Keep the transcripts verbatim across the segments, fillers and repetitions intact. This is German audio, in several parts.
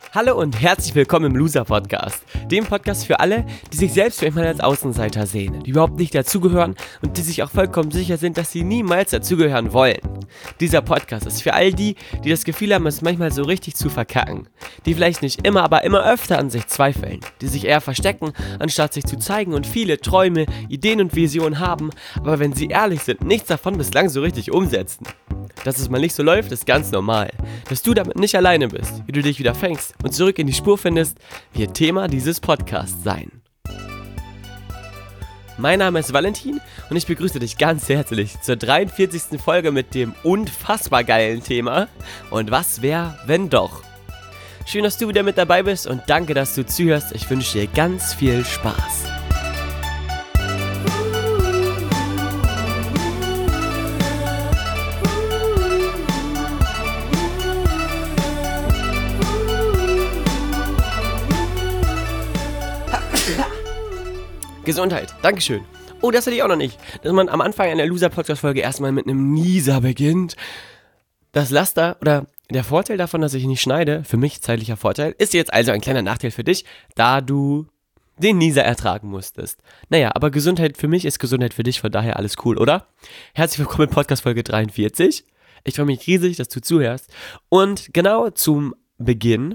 Hallo und herzlich willkommen im Loser Podcast, dem Podcast für alle, die sich selbst manchmal als Außenseiter sehen, die überhaupt nicht dazugehören und die sich auch vollkommen sicher sind, dass sie niemals dazugehören wollen. Dieser Podcast ist für all die, die das Gefühl haben, es manchmal so richtig zu verkacken, die vielleicht nicht immer, aber immer öfter an sich zweifeln, die sich eher verstecken, anstatt sich zu zeigen und viele Träume, Ideen und Visionen haben, aber wenn sie ehrlich sind, nichts davon bislang so richtig umsetzen. Dass es mal nicht so läuft, ist ganz normal. Dass du damit nicht alleine bist, wie du dich wieder fängst und zurück in die Spur findest, wird Thema dieses Podcasts sein. Mein Name ist Valentin und ich begrüße dich ganz herzlich zur dreiundvierzigsten Folge mit dem unfassbar geilen Thema Und was wär, wenn doch? Schön, dass du wieder mit dabei bist und danke, dass du zuhörst. Ich wünsche dir ganz viel Spaß. Gesundheit, Dankeschön. Oh, das hatte ich auch noch nicht. Dass man am Anfang einer Loser-Podcast-Folge erstmal mit einem Nieser beginnt. Das Laster oder der Vorteil davon, dass ich nicht schneide, für mich zeitlicher Vorteil, ist jetzt also ein kleiner Nachteil für dich, da du den Nieser ertragen musstest. Naja, aber Gesundheit für mich ist Gesundheit für dich, von daher alles cool, oder? Herzlich willkommen in Podcast-Folge dreiundvierzig. Ich freue mich riesig, dass du zuhörst. Und genau zum Beginn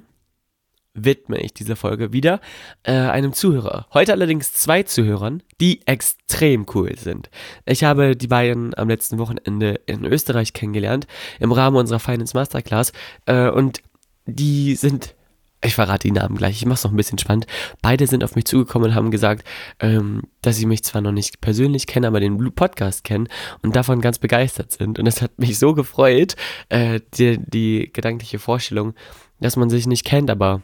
widme ich diese Folge wieder äh, einem Zuhörer. Heute allerdings zwei Zuhörern, die extrem cool sind. Ich habe die beiden am letzten Wochenende in Österreich kennengelernt, im Rahmen unserer Finance Masterclass. Äh, und die sind, ich verrate die Namen gleich, ich mache es noch ein bisschen spannend. Beide sind auf mich zugekommen und haben gesagt, ähm, dass sie mich zwar noch nicht persönlich kennen, aber den Podcast kennen und davon ganz begeistert sind. Und es hat mich so gefreut, äh, die, die gedankliche Vorstellung, dass man sich nicht kennt, aber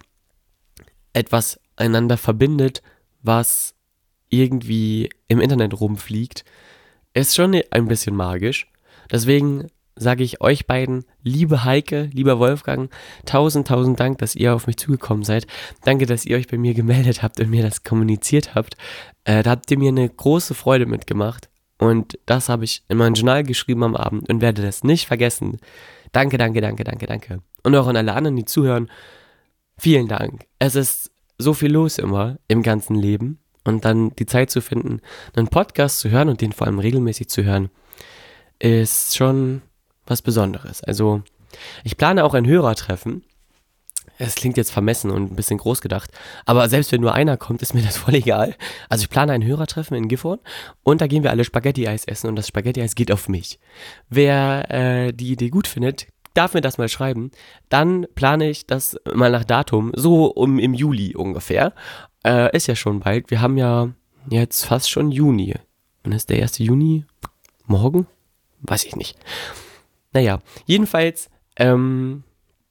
etwas einander verbindet, was irgendwie im Internet rumfliegt, ist schon ein bisschen magisch. Deswegen sage ich euch beiden, liebe Heike, lieber Wolfgang, tausend, tausend Dank, dass ihr auf mich zugekommen seid. Danke, dass ihr euch bei mir gemeldet habt und mir das kommuniziert habt. Äh, da habt ihr mir eine große Freude mitgemacht und das habe ich in mein Journal geschrieben am Abend und werde das nicht vergessen. Danke, danke, danke, danke, danke. Und auch an alle anderen, die zuhören, vielen Dank. Es ist so viel los immer im ganzen Leben und dann die Zeit zu finden, einen Podcast zu hören und den vor allem regelmäßig zu hören, ist schon was Besonderes. Also ich plane auch ein Hörertreffen. Es klingt jetzt vermessen und ein bisschen groß gedacht, aber selbst wenn nur einer kommt, ist mir das voll egal. Also ich plane ein Hörertreffen in Gifhorn und da gehen wir alle Spaghetti-Eis essen und das Spaghetti-Eis geht auf mich. Wer äh, die Idee gut findet, darf mir das mal schreiben, dann plane ich das mal nach Datum, so um im Juli ungefähr, äh, ist ja schon bald, wir haben ja jetzt fast schon Juni, und ist der erste Juni morgen? Weiß ich nicht. Naja, jedenfalls ähm,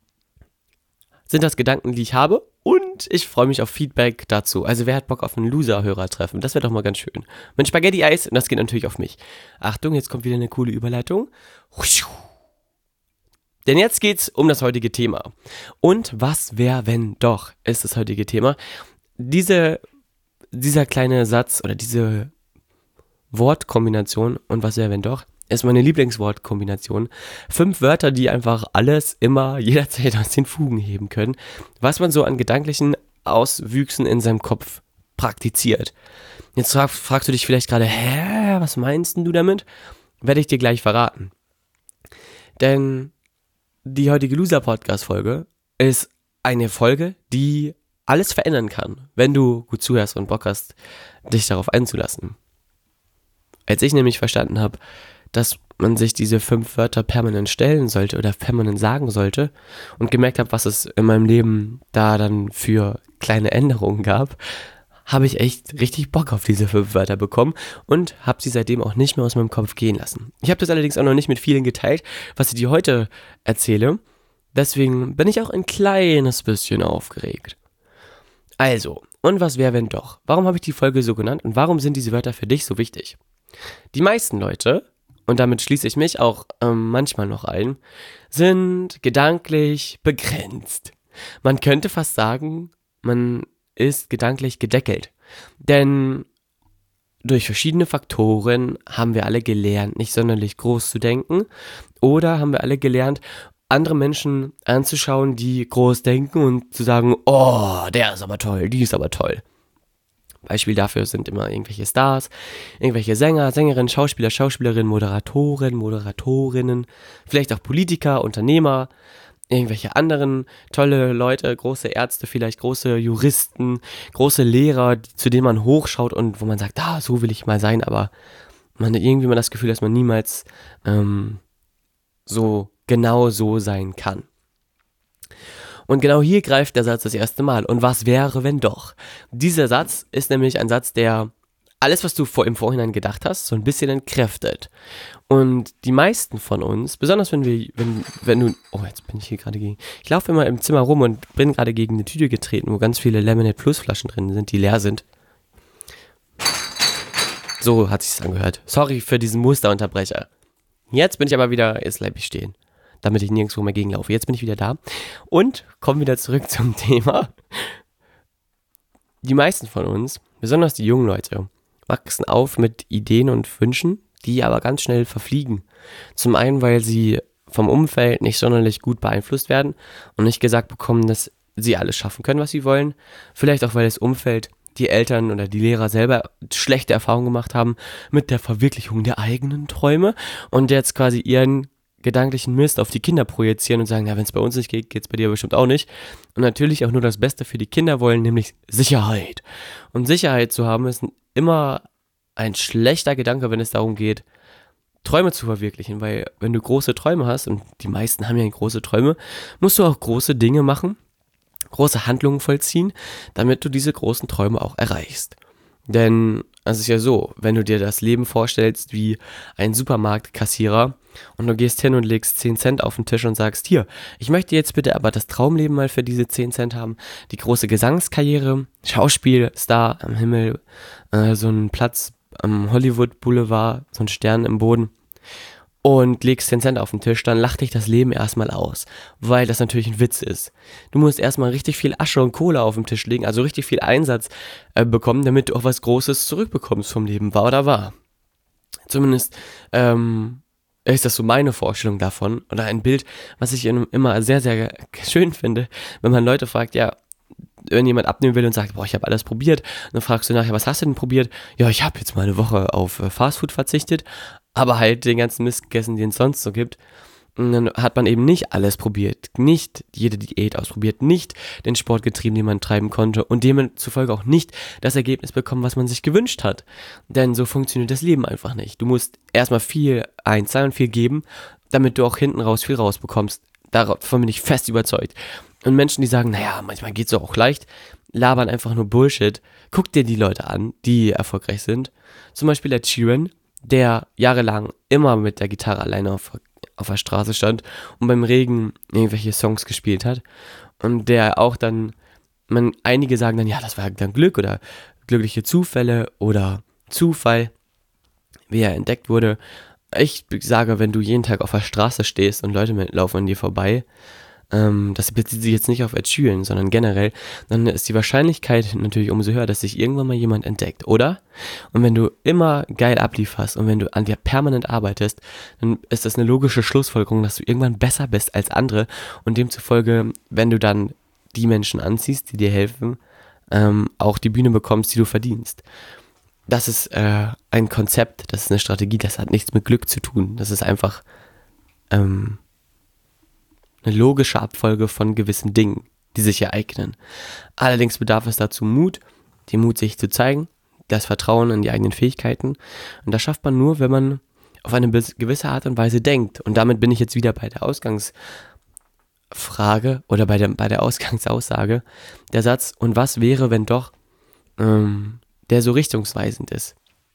sind das Gedanken, die ich habe und ich freue mich auf Feedback dazu, also wer hat Bock auf ein Loser-Hörer-Treffen, das wäre doch mal ganz schön. Mit Spaghetti-Eis, und das geht natürlich auf mich. Achtung, jetzt kommt wieder eine coole Überleitung. Denn jetzt geht's um das heutige Thema. Und was wär, wenn doch, ist das heutige Thema. Diese, dieser kleine Satz oder diese Wortkombination, und was wär, wenn doch, ist meine Lieblingswortkombination. Fünf Wörter, die einfach alles, immer, jederzeit aus den Fugen heben können, was man so an gedanklichen Auswüchsen in seinem Kopf praktiziert. Jetzt frag, fragst du dich vielleicht gerade, hä, was meinst denn du damit? Werde ich dir gleich verraten. Denn die heutige Loser-Podcast-Folge ist eine Folge, die alles verändern kann, wenn du gut zuhörst und Bock hast, dich darauf einzulassen. Als ich nämlich verstanden habe, dass man sich diese fünf Wörter permanent stellen sollte oder permanent sagen sollte und gemerkt habe, was es in meinem Leben da dann für kleine Änderungen gab, habe ich echt richtig Bock auf diese fünf Wörter bekommen und habe sie seitdem auch nicht mehr aus meinem Kopf gehen lassen. Ich habe das allerdings auch noch nicht mit vielen geteilt, was ich dir heute erzähle. Deswegen bin ich auch ein kleines bisschen aufgeregt. Also, und was wäre, wenn doch? Warum habe ich die Folge so genannt und warum sind diese Wörter für dich so wichtig? Die meisten Leute, und damit schließe ich mich auch ähm, manchmal noch ein, sind gedanklich begrenzt. Man könnte fast sagen, man ist gedanklich gedeckelt. Denn durch verschiedene Faktoren haben wir alle gelernt, nicht sonderlich groß zu denken. Oder haben wir alle gelernt, andere Menschen anzuschauen, die groß denken und zu sagen, oh, der ist aber toll, die ist aber toll. Beispiel dafür sind immer irgendwelche Stars, irgendwelche Sänger, Sängerinnen, Schauspieler, Schauspielerinnen, Moderatoren, Moderatorinnen, vielleicht auch Politiker, Unternehmer, irgendwelche anderen tolle Leute, große Ärzte, vielleicht große Juristen, große Lehrer, die, zu denen man hochschaut und wo man sagt, ah, so will ich mal sein, aber man hat irgendwie mal das Gefühl, dass man niemals ähm, so genau so sein kann. Und genau hier greift der Satz das erste Mal. Und was wäre, wenn doch? Dieser Satz ist nämlich ein Satz, der alles, was du vor, im Vorhinein gedacht hast, so ein bisschen entkräftet. Und die meisten von uns, besonders wenn wir, wenn, wenn du, oh, jetzt bin ich hier gerade gegen, ich laufe immer im Zimmer rum und bin gerade gegen eine Tüte getreten, wo ganz viele Lemonade Plus Flaschen drin sind, die leer sind. So hat sich's angehört. Sorry für diesen Musterunterbrecher. Jetzt bin ich aber wieder, jetzt bleib ich stehen, damit ich nirgendwo mehr gegenlaufe. Jetzt bin ich wieder da und komme wieder zurück zum Thema. Die meisten von uns, besonders die jungen Leute, wachsen auf mit Ideen und Wünschen, die aber ganz schnell verfliegen. Zum einen, weil sie vom Umfeld nicht sonderlich gut beeinflusst werden und nicht gesagt bekommen, dass sie alles schaffen können, was sie wollen. Vielleicht auch, weil das Umfeld, die Eltern oder die Lehrer selber schlechte Erfahrungen gemacht haben mit der Verwirklichung der eigenen Träume und jetzt quasi ihren gedanklichen Mist auf die Kinder projizieren und sagen, ja, wenn es bei uns nicht geht, geht es bei dir bestimmt auch nicht. Und natürlich auch nur das Beste für die Kinder wollen, nämlich Sicherheit. Und Sicherheit zu haben ist immer ein schlechter Gedanke, wenn es darum geht, Träume zu verwirklichen, weil wenn du große Träume hast, und die meisten haben ja große Träume, musst du auch große Dinge machen, große Handlungen vollziehen, damit du diese großen Träume auch erreichst. Denn es ist ja so, wenn du dir das Leben vorstellst wie ein Supermarktkassierer und du gehst hin und legst zehn Cent auf den Tisch und sagst, hier, ich möchte jetzt bitte aber das Traumleben mal für diese zehn Cent haben, die große Gesangskarriere, Schauspielstar am Himmel, äh, so einen Platz am Hollywood Boulevard, so ein Stern im Boden und legst zehn Cent auf den Tisch, dann lacht dich das Leben erstmal aus, weil das natürlich ein Witz ist. Du musst erstmal richtig viel Asche und Kohle auf den Tisch legen, also richtig viel Einsatz äh, bekommen, damit du auch was Großes zurückbekommst vom Leben, wahr oder wahr. Zumindest ähm, ist das so meine Vorstellung davon oder ein Bild, was ich immer sehr, sehr schön finde, wenn man Leute fragt, ja, wenn jemand abnehmen will und sagt, boah, ich habe alles probiert, dann fragst du nachher, was hast du denn probiert? Ja, ich habe jetzt mal eine Woche auf äh, Fastfood verzichtet, aber halt den ganzen Mist gegessen, den es sonst so gibt. Und dann hat man eben nicht alles probiert, nicht jede Diät ausprobiert, nicht den Sport getrieben, den man treiben konnte und demzufolge auch nicht das Ergebnis bekommen, was man sich gewünscht hat. Denn so funktioniert das Leben einfach nicht. Du musst erstmal viel einzahlen, viel geben, damit du auch hinten raus viel rausbekommst. Davon bin ich fest überzeugt. Und Menschen, die sagen, naja, manchmal geht's doch auch leicht, labern einfach nur Bullshit. Guck dir die Leute an, die erfolgreich sind. Zum Beispiel Ed Sheeran, der jahrelang immer mit der Gitarre alleine auf, auf der Straße stand und beim Regen irgendwelche Songs gespielt hat. Und der auch dann, man, einige sagen dann, ja, das war dann Glück oder glückliche Zufälle oder Zufall, wie er entdeckt wurde. Ich sage, wenn du jeden Tag auf der Straße stehst und Leute laufen an dir vorbei, ähm, das bezieht sich jetzt nicht auf Ed Sheeran, sondern generell, dann ist die Wahrscheinlichkeit natürlich umso höher, dass sich irgendwann mal jemand entdeckt, oder? Und wenn du immer geil ablieferst und wenn du an dir permanent arbeitest, dann ist das eine logische Schlussfolgerung, dass du irgendwann besser bist als andere und demzufolge, wenn du dann die Menschen anziehst, die dir helfen, ähm, auch die Bühne bekommst, die du verdienst. Das ist äh, ein Konzept, das ist eine Strategie, das hat nichts mit Glück zu tun. Das ist einfach ähm, eine logische Abfolge von gewissen Dingen, die sich ereignen. Allerdings bedarf es dazu Mut, den Mut, sich zu zeigen, das Vertrauen in die eigenen Fähigkeiten. Und das schafft man nur, wenn man auf eine gewisse Art und Weise denkt. Und damit bin ich jetzt wieder bei der Ausgangsfrage oder bei der, bei der Ausgangsaussage. Der Satz, und was wäre, wenn doch, ähm, der so richtungsweisend ist.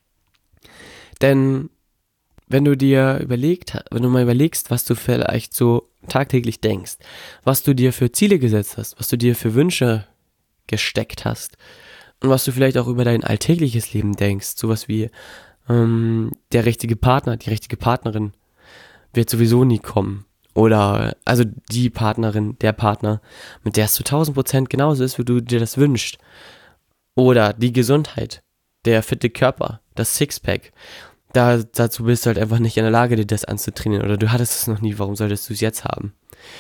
Denn wenn du dir überlegt, wenn du mal überlegst, was du vielleicht so tagtäglich denkst, was du dir für Ziele gesetzt hast, was du dir für Wünsche gesteckt hast und was du vielleicht auch über dein alltägliches Leben denkst, sowas wie ähm, der richtige Partner, die richtige Partnerin wird sowieso nie kommen. Oder, also die Partnerin, der Partner, mit der es zu tausend Prozent genauso ist, wie du dir das wünschst. Oder die Gesundheit, der fitte Körper, das Sixpack. Da, dazu bist du halt einfach nicht in der Lage, dir das anzutrainieren. Oder du hattest es noch nie, warum solltest du es jetzt haben?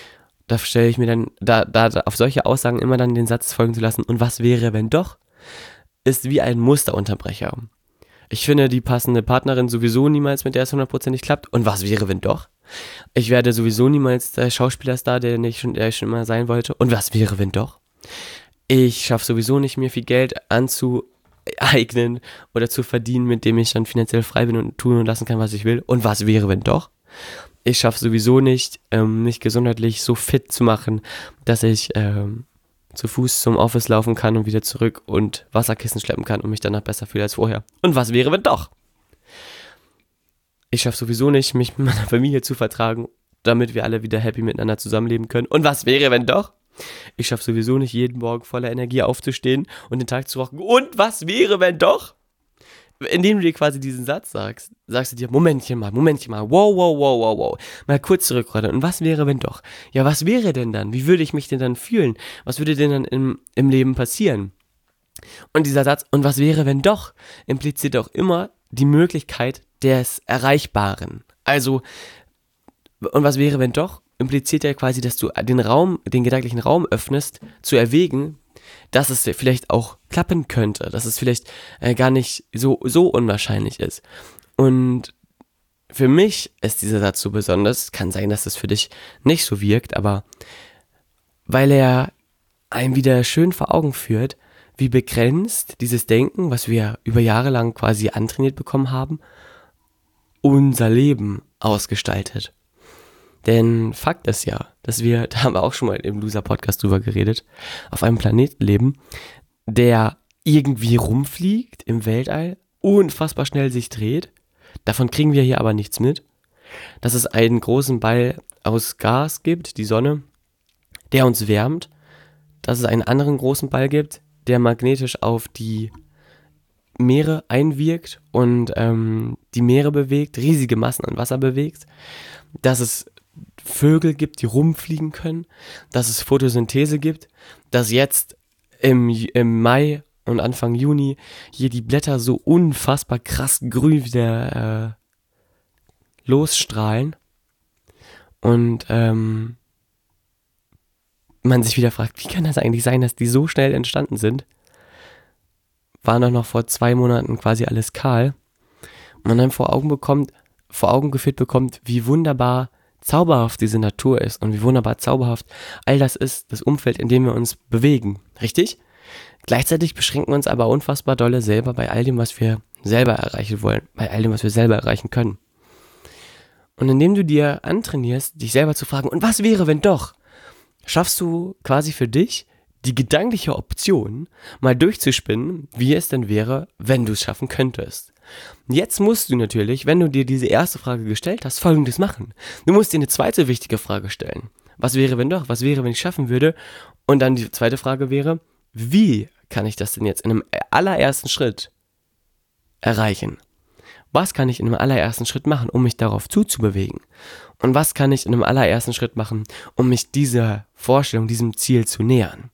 da stelle ich mir dann, da, da, da auf solche Aussagen immer dann den Satz folgen zu lassen, und was wäre, wenn doch, ist wie ein Musterunterbrecher. Ich finde die passende Partnerin sowieso niemals, mit der es hundertprozentig klappt. Und was wäre, wenn doch? Ich werde sowieso niemals der Schauspielerstar, der ich schon, der ich schon immer sein wollte. Und was wäre, wenn doch? Ich schaffe sowieso nicht, mir viel Geld anzueignen oder zu verdienen, mit dem ich dann finanziell frei bin und tun und lassen kann, was ich will. Und was wäre, wenn doch? Ich schaffe sowieso nicht, ähm, mich gesundheitlich so fit zu machen, dass ich ähm, zu Fuß zum Office laufen kann und wieder zurück und Wasserkissen schleppen kann und mich danach besser fühle als vorher. Und was wäre, wenn doch? Ich schaffe sowieso nicht, mich mit meiner Familie zu vertragen, damit wir alle wieder happy miteinander zusammenleben können. Und was wäre, wenn doch? Ich schaffe sowieso nicht, jeden Morgen voller Energie aufzustehen und den Tag zu rocken. Und was wäre, wenn doch? Indem du dir quasi diesen Satz sagst, sagst du dir, Momentchen mal, Momentchen mal, wow, wow, wow, wow, wow, mal kurz zurückrudern. Und was wäre, wenn doch? Ja, was wäre denn dann? Wie würde ich mich denn dann fühlen? Was würde denn dann im, im Leben passieren? Und dieser Satz, und was wäre, wenn doch, impliziert auch immer die Möglichkeit des Erreichbaren. Also, und was wäre, wenn doch, impliziert ja quasi, dass du den Raum, den gedanklichen Raum öffnest, zu erwägen, dass es vielleicht auch klappen könnte, dass es vielleicht äh, gar nicht so, so unwahrscheinlich ist. Und für mich ist dieser Satz so besonders, kann sein, dass es für dich nicht so wirkt, aber weil er einem wieder schön vor Augen führt, wie begrenzt dieses Denken, was wir über Jahre lang quasi antrainiert bekommen haben, unser Leben ausgestaltet. Denn Fakt ist ja, dass wir, da haben wir auch schon mal im Loser-Podcast drüber geredet, auf einem Planeten leben, der irgendwie rumfliegt im Weltall, unfassbar schnell sich dreht. Davon kriegen wir hier aber nichts mit. Dass es einen großen Ball aus Gas gibt, die Sonne, der uns wärmt. Dass es einen anderen großen Ball gibt, der magnetisch auf die Meere einwirkt und ähm, die Meere bewegt, riesige Massen an Wasser bewegt. Dass es Vögel gibt, die rumfliegen können, dass es Photosynthese gibt, dass jetzt im, im Mai und Anfang Juni hier die Blätter so unfassbar krass grün wieder äh, losstrahlen und ähm, man sich wieder fragt, wie kann das eigentlich sein, dass die so schnell entstanden sind? War doch noch vor zwei Monaten quasi alles kahl und man dann vor Augen bekommt, vor Augen geführt bekommt, wie wunderbar zauberhaft diese Natur ist und wie wunderbar zauberhaft all das ist, das Umfeld, in dem wir uns bewegen, richtig? Gleichzeitig beschränken wir uns aber unfassbar dolle selber bei all dem, was wir selber erreichen wollen, bei all dem, was wir selber erreichen können. Und indem du dir antrainierst, dich selber zu fragen, und was wäre, wenn doch, schaffst du quasi für dich die gedankliche Option, mal durchzuspinnen, wie es denn wäre, wenn du es schaffen könntest. Jetzt musst du natürlich, wenn du dir diese erste Frage gestellt hast, Folgendes machen. Du musst dir eine zweite wichtige Frage stellen. Was wäre, wenn doch? Was wäre, wenn ich schaffen würde? Und dann die zweite Frage wäre, wie kann ich das denn jetzt in einem allerersten Schritt erreichen? Was kann ich in einem allerersten Schritt machen, um mich darauf zuzubewegen? Und was kann ich in einem allerersten Schritt machen, um mich dieser Vorstellung, diesem Ziel zu nähern?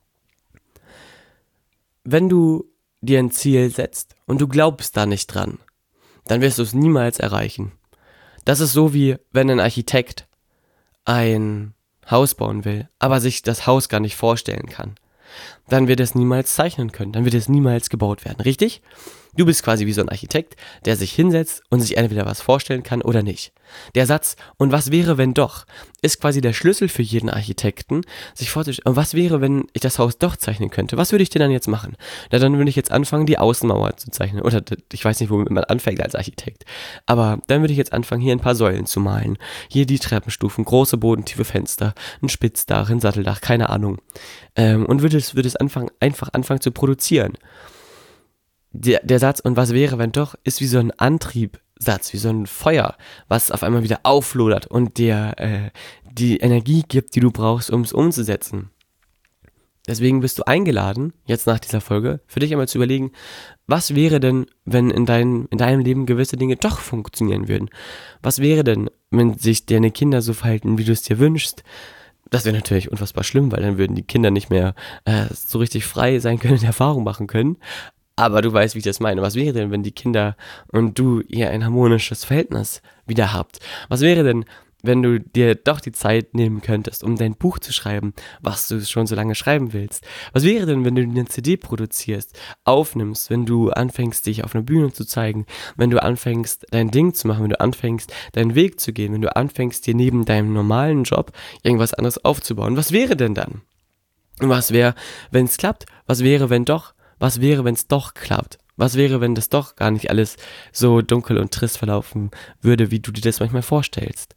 Wenn du dir ein Ziel setzt und du glaubst da nicht dran, dann wirst du es niemals erreichen. Das ist so wie, wenn ein Architekt ein Haus bauen will, aber sich das Haus gar nicht vorstellen kann. Dann wird es niemals zeichnen können, dann wird es niemals gebaut werden, richtig? Du bist quasi wie so ein Architekt, der sich hinsetzt und sich entweder was vorstellen kann oder nicht. Der Satz, und was wäre, wenn doch, ist quasi der Schlüssel für jeden Architekten, sich vorzustellen, und was wäre, wenn ich das Haus doch zeichnen könnte? Was würde ich denn dann jetzt machen? Na, dann würde ich jetzt anfangen, die Außenmauer zu zeichnen. Oder ich weiß nicht, womit man anfängt als Architekt. Aber dann würde ich jetzt anfangen, hier ein paar Säulen zu malen. Hier die Treppenstufen, große bodentiefe Fenster, ein Spitzdach, ein Satteldach, keine Ahnung. Ähm, und würde es, würde es anfangen, einfach anfangen zu produzieren. Der, der Satz, und was wäre, wenn doch, ist wie so ein Antriebssatz, wie so ein Feuer, was auf einmal wieder auflodert und dir äh, die Energie gibt, die du brauchst, um es umzusetzen. Deswegen bist du eingeladen, jetzt nach dieser Folge, für dich einmal zu überlegen, was wäre denn, wenn in, dein, in deinem Leben gewisse Dinge doch funktionieren würden? Was wäre denn, wenn sich deine Kinder so verhalten, wie du es dir wünschst? Das wäre natürlich unfassbar schlimm, weil dann würden die Kinder nicht mehr äh, so richtig frei sein können und Erfahrung machen können. Aber du weißt, wie ich das meine. Was wäre denn, wenn die Kinder und du ihr ein harmonisches Verhältnis wieder habt? Was wäre denn, wenn du dir doch die Zeit nehmen könntest, um dein Buch zu schreiben, was du schon so lange schreiben willst? Was wäre denn, wenn du eine C D produzierst, aufnimmst, wenn du anfängst, dich auf einer Bühne zu zeigen, wenn du anfängst, dein Ding zu machen, wenn du anfängst, deinen Weg zu gehen, wenn du anfängst, dir neben deinem normalen Job irgendwas anderes aufzubauen? Was wäre denn dann? Und was wäre, wenn es klappt? Was wäre, wenn doch? Was wäre, wenn es doch klappt? Was wäre, wenn das doch gar nicht alles so dunkel und trist verlaufen würde, wie du dir das manchmal vorstellst?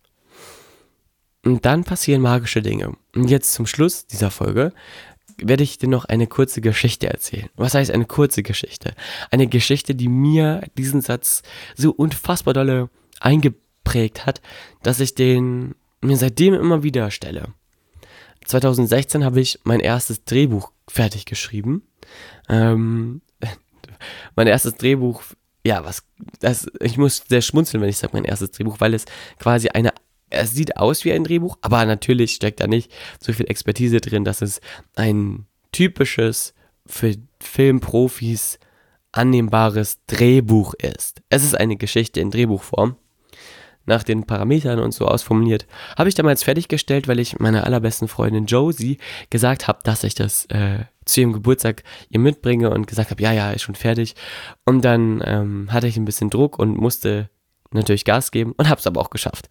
Und dann passieren magische Dinge. Und jetzt zum Schluss dieser Folge werde ich dir noch eine kurze Geschichte erzählen. Was heißt eine kurze Geschichte? Eine Geschichte, die mir diesen Satz so unfassbar dolle eingeprägt hat, dass ich den mir seitdem immer wieder stelle. zwanzig sechzehn habe ich mein erstes Drehbuch fertig geschrieben. Ähm, mein erstes Drehbuch, ja, was, das, ich muss sehr schmunzeln, wenn ich sage mein erstes Drehbuch, weil es quasi eine, es sieht aus wie ein Drehbuch, aber natürlich steckt da nicht so viel Expertise drin, dass es ein typisches, für Filmprofis annehmbares Drehbuch ist. Es ist eine Geschichte in Drehbuchform, nach den Parametern und so ausformuliert. Habe ich damals fertiggestellt, weil ich meiner allerbesten Freundin Josie gesagt habe, dass ich das äh, zu ihrem Geburtstag ihr mitbringe und gesagt habe, ja, ja, ist schon fertig. Und dann ähm, hatte ich ein bisschen Druck und musste natürlich Gas geben und habe es aber auch geschafft.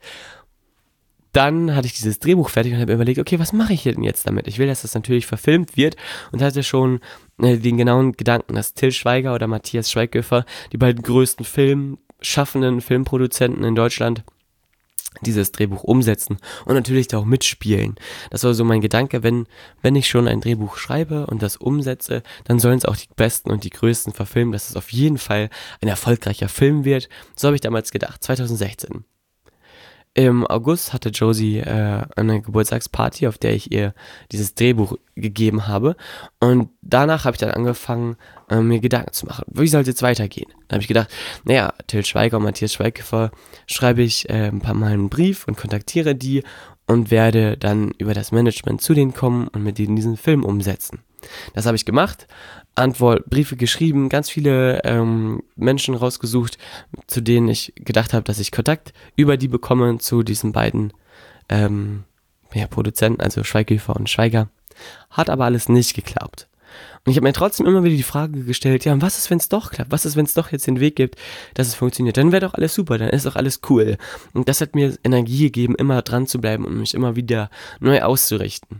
Dann hatte ich dieses Drehbuch fertig und habe überlegt, okay, was mache ich denn jetzt damit? Ich will, dass das natürlich verfilmt wird und hatte schon äh, den genauen Gedanken, dass Till Schweiger oder Matthias Schweighöfer, die beiden größten filmschaffenden Filmproduzenten in Deutschland, dieses Drehbuch umsetzen und natürlich da auch mitspielen. Das war so mein Gedanke, wenn, wenn ich schon ein Drehbuch schreibe und das umsetze, dann sollen es auch die Besten und die Größten verfilmen, dass es auf jeden Fall ein erfolgreicher Film wird. So habe ich damals gedacht, zwanzig sechzehn. Im August hatte Josie äh, eine Geburtstagsparty, auf der ich ihr dieses Drehbuch gegeben habe. Und danach habe ich dann angefangen, äh, mir Gedanken zu machen. Wie soll es jetzt weitergehen? Dann habe ich gedacht, naja, Till Schweiger und Matthias Schweighöfer schreibe ich äh, ein paar Mal einen Brief und kontaktiere die und werde dann über das Management zu denen kommen und mit denen diesen Film umsetzen. Das habe ich gemacht, Antwort, Briefe geschrieben, ganz viele ähm, Menschen rausgesucht, zu denen ich gedacht habe, dass ich Kontakt über die bekomme zu diesen beiden ähm, ja, Produzenten, also Schweighöfer und Schweiger. Hat aber alles nicht geklappt. Und ich habe mir trotzdem immer wieder die Frage gestellt, ja, was ist, wenn es doch klappt? Was ist, wenn es doch jetzt den Weg gibt, dass es funktioniert? Dann wäre doch alles super, dann ist doch alles cool. Und das hat mir Energie gegeben, immer dran zu bleiben und mich immer wieder neu auszurichten.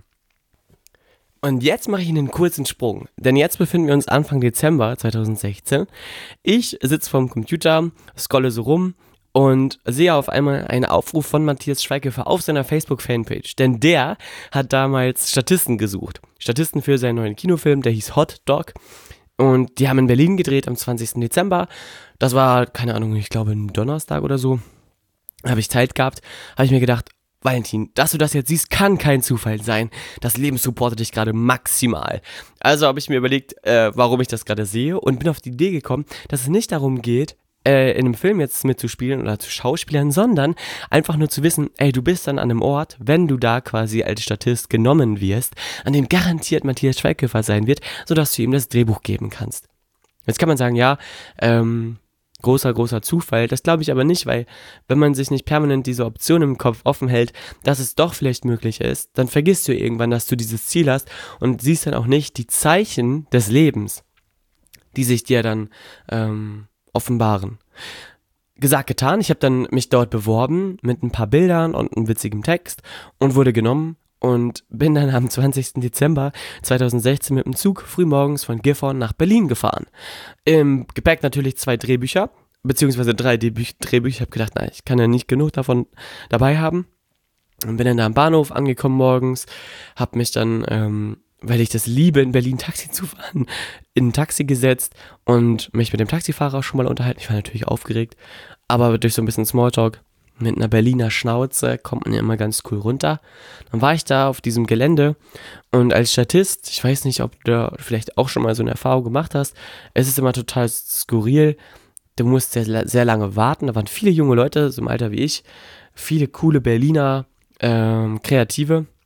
Und jetzt mache ich einen kurzen Sprung, denn jetzt befinden wir uns Anfang Dezember zwanzig sechzehn. Ich sitze vorm Computer, scrolle so rum und sehe auf einmal einen Aufruf von Matthias Schweighöfer auf seiner Facebook-Fanpage, denn der hat damals Statisten gesucht. Statisten für seinen neuen Kinofilm, der hieß Hot Dog, und die haben in Berlin gedreht am zwanzigsten Dezember. Das war, keine Ahnung, ich glaube ein Donnerstag oder so, habe ich Zeit gehabt, habe ich mir gedacht, Valentin, dass du das jetzt siehst, kann kein Zufall sein. Das Leben supportet dich gerade maximal. Also habe ich mir überlegt, äh, warum ich das gerade sehe und bin auf die Idee gekommen, dass es nicht darum geht, äh, in einem Film jetzt mitzuspielen oder zu schauspielern, sondern einfach nur zu wissen, ey, du bist dann an einem Ort, wenn du da quasi als Statist genommen wirst, an dem garantiert Matthias Schweighöfer sein wird, sodass du ihm das Drehbuch geben kannst. Jetzt kann man sagen, ja, ähm, großer, großer Zufall. Das glaube ich aber nicht, weil wenn man sich nicht permanent diese Option im Kopf offen hält, dass es doch vielleicht möglich ist, dann vergisst du irgendwann, dass du dieses Ziel hast und siehst dann auch nicht die Zeichen des Lebens, die sich dir dann ähm, offenbaren. Gesagt, getan. Ich habe dann mich dort beworben mit ein paar Bildern und einem witzigen Text und wurde genommen und bin dann am zwanzigsten Dezember zwanzig sechzehn mit dem Zug frühmorgens von Gifhorn nach Berlin gefahren. Im Gepäck natürlich zwei Drehbücher, beziehungsweise drei Drehbü- Drehbücher. Ich habe gedacht, na, ich kann ja nicht genug davon dabei haben. Und bin dann da am Bahnhof angekommen morgens, habe mich dann, ähm, weil ich das liebe, in Berlin Taxi zu fahren, in ein Taxi gesetzt und mich mit dem Taxifahrer schon mal unterhalten. Ich war natürlich aufgeregt, aber durch so ein bisschen Smalltalk mit einer Berliner Schnauze kommt man ja immer ganz cool runter. Dann war ich da auf diesem Gelände und als Statist, ich weiß nicht, ob du da vielleicht auch schon mal so eine Erfahrung gemacht hast, es ist immer total skurril. Du musst sehr, sehr lange warten. Da waren viele junge Leute, so im Alter wie ich, viele coole Berliner ähm, Kreative. Und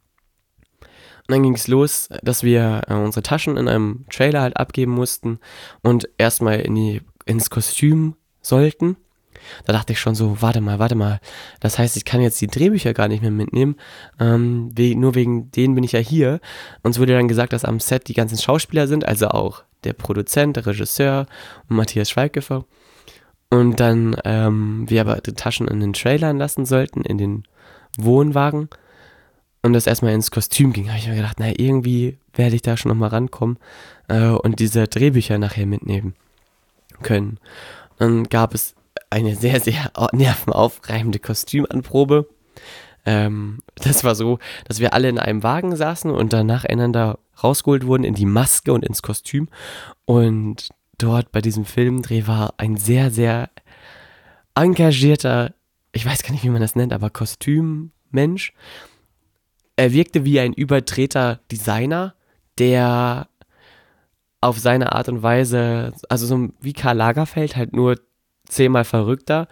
dann ging es los, dass wir äh, unsere Taschen in einem Trailer halt abgeben mussten und erstmal in die, ins Kostüm sollten. Da dachte ich schon so, warte mal, warte mal. Das heißt, ich kann jetzt die Drehbücher gar nicht mehr mitnehmen. Ähm, we- nur wegen denen bin ich ja hier. Uns wurde dann gesagt, dass am Set die ganzen Schauspieler sind, also auch der Produzent, der Regisseur und Matthias Schweighöfer. Und dann ähm, wir aber die Taschen in den Trailern lassen sollten, in den Wohnwagen. Und das erstmal ins Kostüm ging, habe ich mir gedacht, naja, irgendwie werde ich da schon nochmal rankommen äh, und diese Drehbücher nachher mitnehmen können. Dann gab es eine sehr, sehr nervenaufreibende Kostümanprobe. Ähm, das war so, dass wir alle in einem Wagen saßen und dann nacheinander rausgeholt wurden in die Maske und ins Kostüm. Und dort bei diesem Filmdreh war ein sehr, sehr engagierter, ich weiß gar nicht, wie man das nennt, aber Kostümmensch. Er wirkte wie ein überdrehter Designer, der auf seine Art und Weise, also so wie Karl Lagerfeld, halt nur zehnmal verrückter.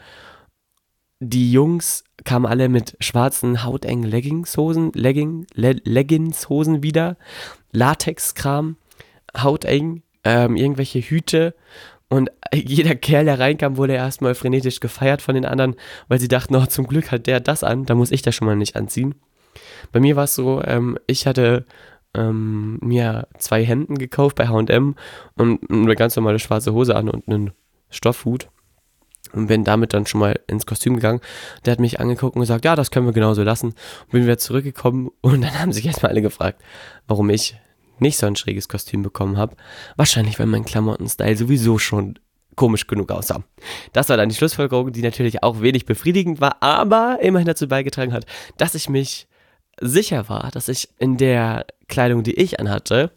Die Jungs kamen alle mit schwarzen, hautengen Leggingshosen, Legging, Le- Leggingshosen wieder, Latexkram, hauteng, ähm, irgendwelche Hüte. Und jeder Kerl, der reinkam, wurde erstmal frenetisch gefeiert von den anderen, weil sie dachten, oh, zum Glück hat der das an, da muss ich das schon mal nicht anziehen. Bei mir war es so, ähm, ich hatte ähm, mir zwei Hemden gekauft bei H und M und eine ganz normale schwarze Hose an und einen Stoffhut und bin damit dann schon mal ins Kostüm gegangen. Der hat mich angeguckt und gesagt, ja, das können wir genauso lassen. Und bin wieder zurückgekommen und dann haben sich erstmal alle gefragt, warum ich nicht so ein schräges Kostüm bekommen habe. Wahrscheinlich, weil mein Klamottenstyle sowieso schon komisch genug aussah. Das war dann die Schlussfolgerung, die natürlich auch wenig befriedigend war, aber immerhin dazu beigetragen hat, dass ich mich sicher war, dass ich in der Kleidung, die ich anhatte,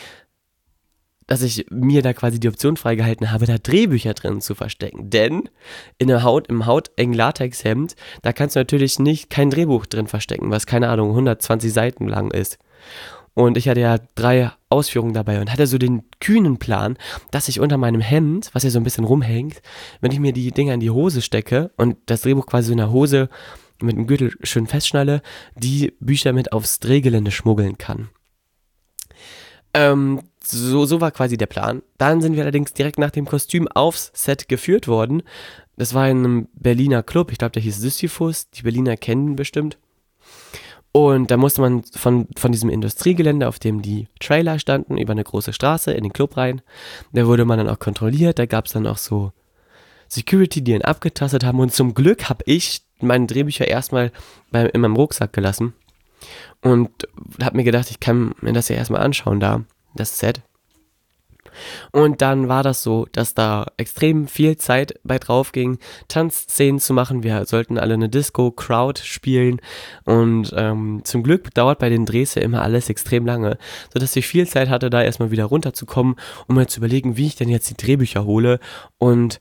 dass ich mir da quasi die Option freigehalten habe, da Drehbücher drin zu verstecken. Denn in der Haut, im hautengen Latexhemd, da kannst du natürlich nicht kein Drehbuch drin verstecken, was, keine Ahnung, hundertzwanzig Seiten lang ist. Und ich hatte ja drei Ausführungen dabei und hatte so den kühnen Plan, dass ich unter meinem Hemd, was ja so ein bisschen rumhängt, wenn ich mir die Dinger in die Hose stecke und das Drehbuch quasi so in der Hose mit dem Gürtel schön festschnalle, die Bücher mit aufs Drehgelände schmuggeln kann. Ähm, so, so war quasi der Plan. Dann sind wir allerdings direkt nach dem Kostüm aufs Set geführt worden. Das war in einem Berliner Club, ich glaube, der hieß Sisyphus, die Berliner kennen ihn bestimmt. Und da musste man von, von diesem Industriegelände, auf dem die Trailer standen, über eine große Straße in den Club rein. Da wurde man dann auch kontrolliert, da gab es dann auch so Security, die ihn abgetastet haben. Und zum Glück habe ich meine Drehbücher erstmal bei, in meinem Rucksack gelassen. Und habe mir gedacht, ich kann mir das ja erstmal anschauen da, das Set. Und dann war das so, dass da extrem viel Zeit bei drauf ging, Tanzszenen zu machen. Wir sollten alle eine Disco-Crowd spielen und ähm, zum Glück dauert bei den Drehs ja immer alles extrem lange, sodass ich viel Zeit hatte, da erstmal wieder runterzukommen, um mir zu überlegen, wie ich denn jetzt die Drehbücher hole und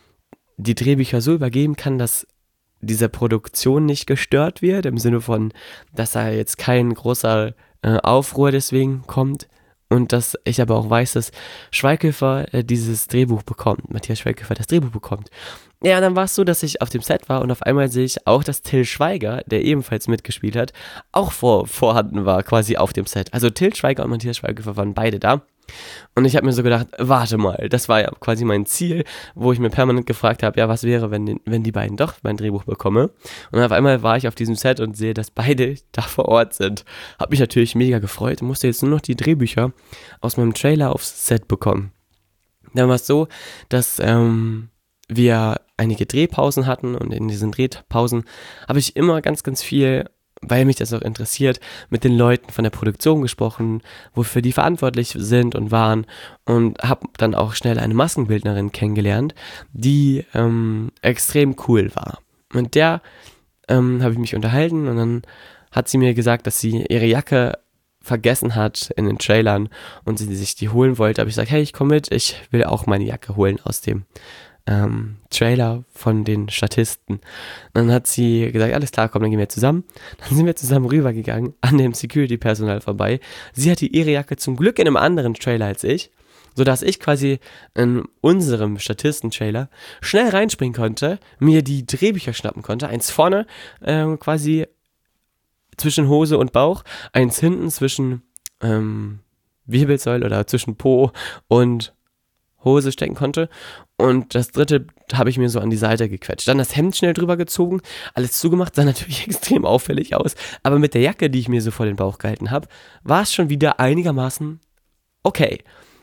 die Drehbücher so übergeben kann, dass diese Produktion nicht gestört wird, im Sinne von, dass da jetzt kein großer äh, Aufruhr deswegen kommt. Und dass ich aber auch weiß, dass Schweighöfer äh, dieses Drehbuch bekommt, Matthias Schweighöfer das Drehbuch bekommt. Ja, und dann war es so, dass ich auf dem Set war und auf einmal sehe ich auch, dass Till Schweiger, der ebenfalls mitgespielt hat, auch vor, vorhanden war, quasi auf dem Set. Also Till Schweiger und Matthias Schweighöfer waren beide da. Und ich habe mir so gedacht, warte mal, das war ja quasi mein Ziel, wo ich mir permanent gefragt habe, ja, was wäre, wenn, den, wenn die beiden doch mein Drehbuch bekomme. Und auf einmal war ich auf diesem Set und sehe, dass beide da vor Ort sind. Habe mich natürlich mega gefreut und musste jetzt nur noch die Drehbücher aus meinem Trailer aufs Set bekommen. Dann war es so, dass ähm, wir einige Drehpausen hatten und in diesen Drehpausen habe ich immer ganz, ganz viel, weil mich das auch interessiert, mit den Leuten von der Produktion gesprochen, wofür die verantwortlich sind und waren und habe dann auch schnell eine Maskenbildnerin kennengelernt, die ähm, extrem cool war. Mit der ähm, habe ich mich unterhalten und dann hat sie mir gesagt, dass sie ihre Jacke vergessen hat in den Trailern und sie sich die holen wollte. Aber ich sage, hey, ich komme mit, ich will auch meine Jacke holen aus dem Ähm, Trailer von den Statisten. Und dann hat sie gesagt, alles klar, komm, dann gehen wir zusammen. Dann sind wir zusammen rübergegangen, an dem Security-Personal vorbei. Sie hatte ihre Jacke zum Glück in einem anderen Trailer als ich, sodass ich quasi in unserem Statisten-Trailer schnell reinspringen konnte, mir die Drehbücher schnappen konnte, eins vorne ähm, quasi zwischen Hose und Bauch, eins hinten zwischen ähm, Wirbelsäule oder zwischen Po und Hose stecken konnte. Und das dritte habe ich mir so an die Seite gequetscht. Dann das Hemd schnell drüber gezogen, alles zugemacht, sah natürlich extrem auffällig aus. Aber mit der Jacke, die ich mir so vor den Bauch gehalten habe, war es schon wieder einigermaßen okay.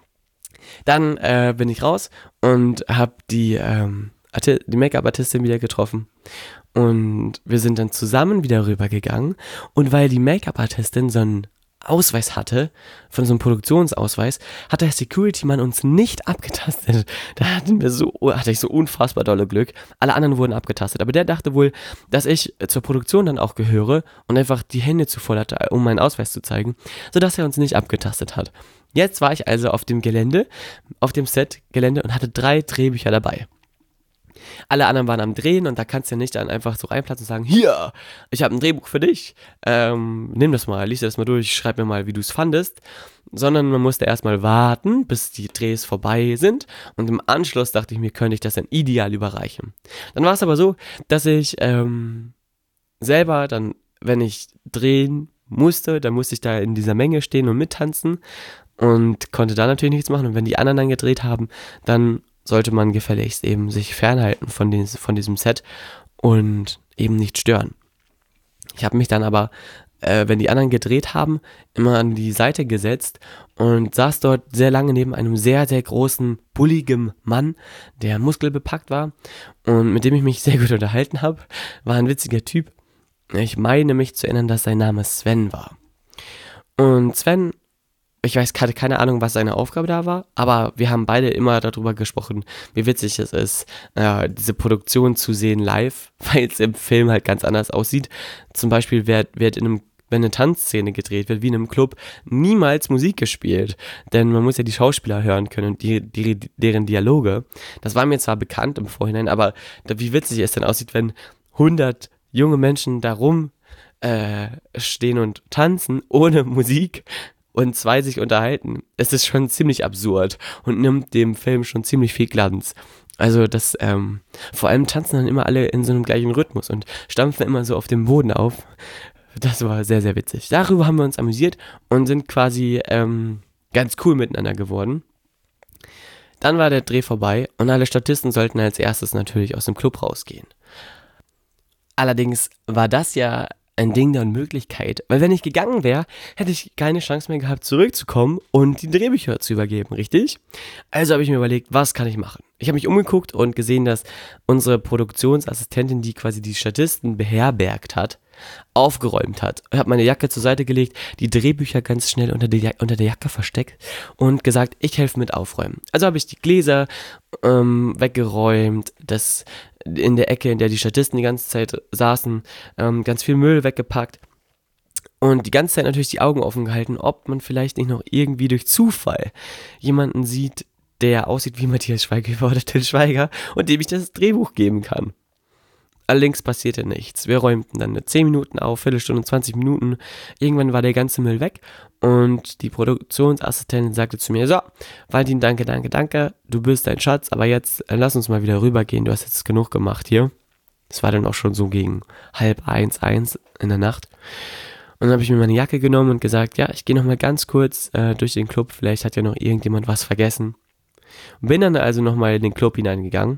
Dann äh, bin ich raus und habe die, ähm, Arti- die Make-up-Artistin wieder getroffen. Und wir sind dann zusammen wieder rübergegangen. Und weil die Make-up-Artistin so einen Ausweis hatte, von so einem Produktionsausweis, hat der Security-Mann uns nicht abgetastet. Da hatten wir so, hatte ich so unfassbar dolle Glück. Alle anderen wurden abgetastet. Aber der dachte wohl, dass ich zur Produktion dann auch gehöre und einfach die Hände zu voll hatte, um meinen Ausweis zu zeigen, sodass er uns nicht abgetastet hat. Jetzt war ich also auf dem Gelände, auf dem Set-Gelände und hatte drei Drehbücher dabei. Alle anderen waren am Drehen und da kannst du ja nicht dann einfach so reinplatzen und sagen, hier, ich habe ein Drehbuch für dich, ähm, nimm das mal, lies dir das mal durch, schreib mir mal, wie du es fandest, sondern man musste erstmal warten, bis die Drehs vorbei sind und im Anschluss dachte ich mir, könnte ich das dann ideal überreichen. Dann war es aber so, dass ich ähm, selber dann, wenn ich drehen musste, dann musste ich da in dieser Menge stehen und mittanzen und konnte da natürlich nichts machen und wenn die anderen dann gedreht haben, dann sollte man gefälligst eben sich fernhalten von, den, von diesem Set und eben nicht stören. Ich habe mich dann aber, äh, wenn die anderen gedreht haben, immer an die Seite gesetzt und saß dort sehr lange neben einem sehr, sehr großen, bulligen Mann, der muskelbepackt war und mit dem ich mich sehr gut unterhalten habe. War ein witziger Typ. Ich meine mich zu erinnern, dass sein Name Sven war. Und Sven, ich weiß, hatte keine Ahnung, was seine Aufgabe da war, aber wir haben beide immer darüber gesprochen, wie witzig es ist, äh, diese Produktion zu sehen live, weil es im Film halt ganz anders aussieht. Zum Beispiel wird, wird in einem, wenn eine Tanzszene gedreht wird, wie in einem Club, niemals Musik gespielt, denn man muss ja die Schauspieler hören können und die, die, deren Dialoge. Das war mir zwar bekannt im Vorhinein, aber wie witzig es dann aussieht, wenn hundert junge Menschen da rum äh, stehen und tanzen ohne Musik, und zwei sich unterhalten. Es ist schon ziemlich absurd und nimmt dem Film schon ziemlich viel Glanz. Also das, ähm, vor allem tanzen dann immer alle in so einem gleichen Rhythmus und stampfen immer so auf dem Boden auf. Das war sehr, sehr witzig. Darüber haben wir uns amüsiert und sind quasi ähm, ganz cool miteinander geworden. Dann war der Dreh vorbei und alle Statisten sollten als erstes natürlich aus dem Club rausgehen. Allerdings war das ja ein Ding der Unmöglichkeit, weil wenn ich gegangen wäre, hätte ich keine Chance mehr gehabt, zurückzukommen und die Drehbücher zu übergeben, richtig? Also habe ich mir überlegt, was kann ich machen? Ich habe mich umgeguckt und gesehen, dass unsere Produktionsassistentin, die quasi die Statisten beherbergt hat, aufgeräumt hat. Ich habe meine Jacke zur Seite gelegt, die Drehbücher ganz schnell unter, die, unter der Jacke versteckt und gesagt, ich helfe mit aufräumen. Also habe ich die Gläser ähm, weggeräumt, das in der Ecke, in der die Statisten die ganze Zeit saßen, ähm, ganz viel Müll weggepackt und die ganze Zeit natürlich die Augen offen gehalten, ob man vielleicht nicht noch irgendwie durch Zufall jemanden sieht, der aussieht wie Matthias Schweighöfer oder Til Schweiger und dem ich das Drehbuch geben kann. Allerdings passierte nichts. Wir räumten dann zehn Minuten auf, Viertelstunde, zwanzig Minuten. Irgendwann war der ganze Müll weg und die Produktionsassistentin sagte zu mir, so, Valentin, danke, danke, danke, du bist ein Schatz, aber jetzt äh, lass uns mal wieder rübergehen, du hast jetzt genug gemacht hier. Es war dann auch schon so gegen halb eins, eins in der Nacht. Und dann habe ich mir meine Jacke genommen und gesagt, ja, ich gehe nochmal ganz kurz äh, durch den Club, vielleicht hat ja noch irgendjemand was vergessen. Und bin dann also nochmal in den Club hineingegangen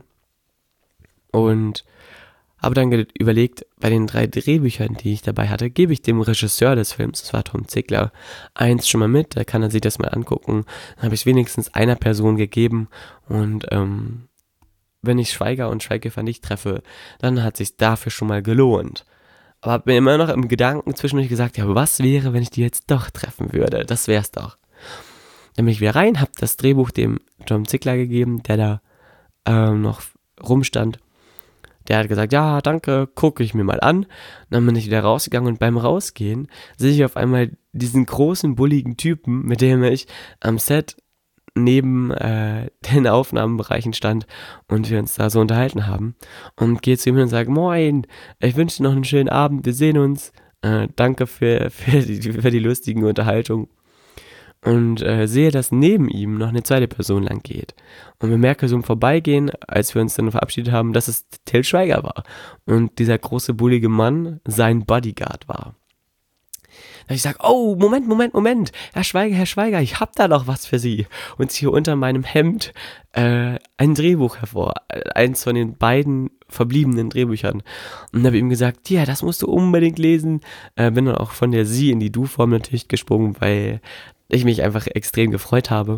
und habe dann ge- überlegt, bei den drei Drehbüchern, die ich dabei hatte, gebe ich dem Regisseur des Films, das war Tom Ziegler, eins schon mal mit, da kann er sich das mal angucken. Dann habe ich es wenigstens einer Person gegeben und ähm, wenn ich Schweiger und Schweighöfer nicht treffe, dann hat es sich dafür schon mal gelohnt. Aber habe mir immer noch im Gedanken zwischendurch gesagt, ja, was wäre, wenn ich die jetzt doch treffen würde? Das wär's doch. Dann bin ich wieder rein, habe das Drehbuch dem Tom Ziegler gegeben, der da ähm, noch rumstand. Der hat gesagt, ja, danke, gucke ich mir mal an. Dann bin ich wieder rausgegangen und beim Rausgehen sehe ich auf einmal diesen großen, bulligen Typen, mit dem ich am Set neben äh, den Aufnahmenbereichen stand und wir uns da so unterhalten haben. Und gehe zu ihm hin und sage, moin, ich wünsche dir noch einen schönen Abend, wir sehen uns. Äh, danke für, für, die, für die lustigen Unterhaltungen. Und äh, sehe, dass neben ihm noch eine zweite Person lang geht. Und bemerke so im Vorbeigehen, als wir uns dann verabschiedet haben, dass es Til Schweiger war. Und dieser große, bullige Mann sein Bodyguard war. dass ich sage, oh, Moment, Moment, Moment, Herr Schweiger, Herr Schweiger, ich hab da noch was für Sie. Und ziehe unter meinem Hemd äh, ein Drehbuch hervor, eins von den beiden verbliebenen Drehbüchern. Und habe ihm gesagt, ja, das musst du unbedingt lesen. Äh, bin dann auch von der Sie in die Du-Form natürlich gesprungen, weil ich mich einfach extrem gefreut habe.